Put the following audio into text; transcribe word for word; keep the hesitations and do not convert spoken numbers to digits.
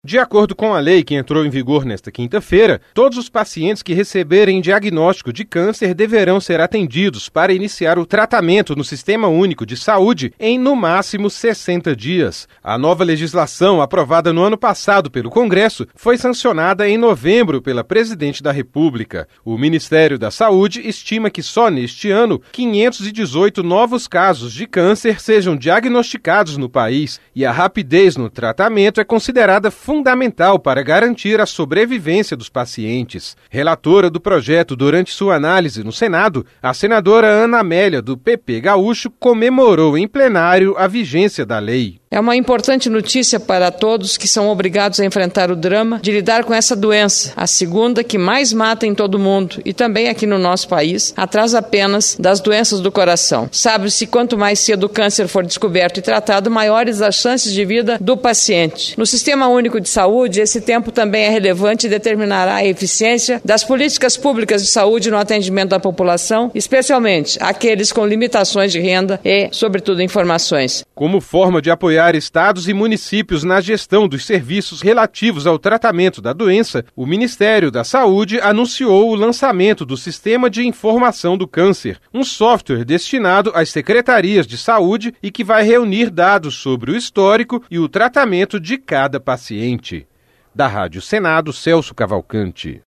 De acordo com a lei que entrou em vigor nesta quinta-feira, todos os pacientes que receberem diagnóstico de câncer deverão ser atendidos para iniciar o tratamento no Sistema Único de Saúde em, no máximo, sessenta dias. A nova legislação, aprovada no ano passado pelo Congresso, foi sancionada em novembro pela Presidente da República. O Ministério da Saúde estima que só neste ano, quinhentos e dezoito novos casos de câncer sejam diagnosticados no país, e a rapidez no tratamento é considerada fundamental fundamental para garantir a sobrevivência dos pacientes. Relatora do projeto durante sua análise no Senado, a senadora Ana Amélia, do P P Gaúcho, comemorou em plenário a vigência da lei. É uma importante notícia para todos que são obrigados a enfrentar o drama de lidar com essa doença, a segunda que mais mata em todo o mundo e também aqui no nosso país, atrás apenas das doenças do coração. Sabe-se quanto mais cedo o câncer for descoberto e tratado, maiores as chances de vida do paciente. No Sistema Único de Saúde, esse tempo também é relevante e determinará a eficiência das políticas públicas de saúde no atendimento da população, especialmente aqueles com limitações de renda e, sobretudo, informações. Como forma de apoiar estados e municípios na gestão dos serviços relativos ao tratamento da doença, o Ministério da Saúde anunciou o lançamento do Sistema de Informação do Câncer, um software destinado às secretarias de saúde e que vai reunir dados sobre o histórico e o tratamento de cada paciente. Da Rádio Senado, Celso Cavalcante.